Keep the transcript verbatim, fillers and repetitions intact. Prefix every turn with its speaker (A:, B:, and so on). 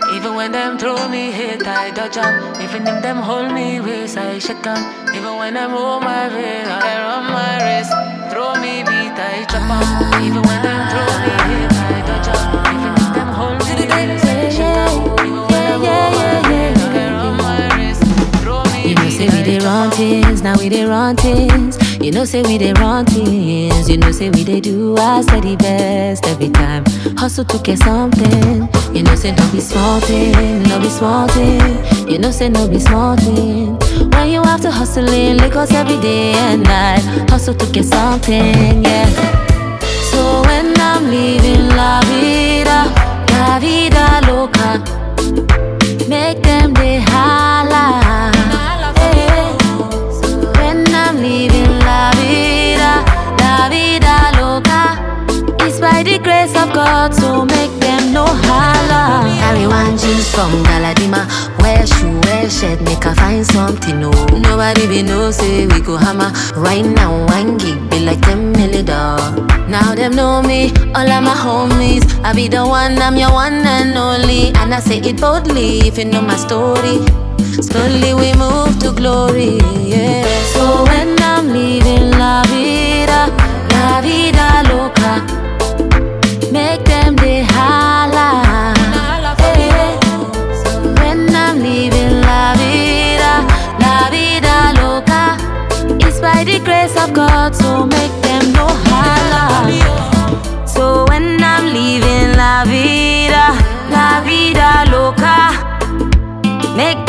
A: Even when them throw me hate, I dodge up. Even if them hold me waist, I shake them. Even when them hold my vein, I run my race. Throw me beat, I chop up. Even when them throw me hate, I dodge up. Even if them hold me waist, I shake them. Even when them hold my vein, I run my race. Throw me
B: You know say we dey run things, now we dey run things. You know say we dey run things. You know say we dey do our steady best every time. Hustle to get something. You know say no be small thing, no be small thing. You know say no be small thing. When you have to hustle in Lagos every day and night, hustle to get something, yeah. So when I'm leaving La Vida, La Vida Loca, make them dey holla. Hey. So when I'm leaving La Vida, La Vida Loca, it's by the grace of God, so make them no holla. Carry one jeans from Galadima, wear shoe, wear shirt, make her find something, no. Nobody be know say we go hammer. Right now one gig be like ten million dollars. Now them know me, all of my homies. I be the one, I'm your one and only. And I say it boldly, if you know my story. Slowly we move to glory, yeah. So when I'm leaving La Vida, La Vida Loca, make them dey holla. Hey. So when I'm leaving La Vida, La Vida Loca, it's by the grace of God, so make them no holla. So when I'm leaving La Vida, La Vida Loca, make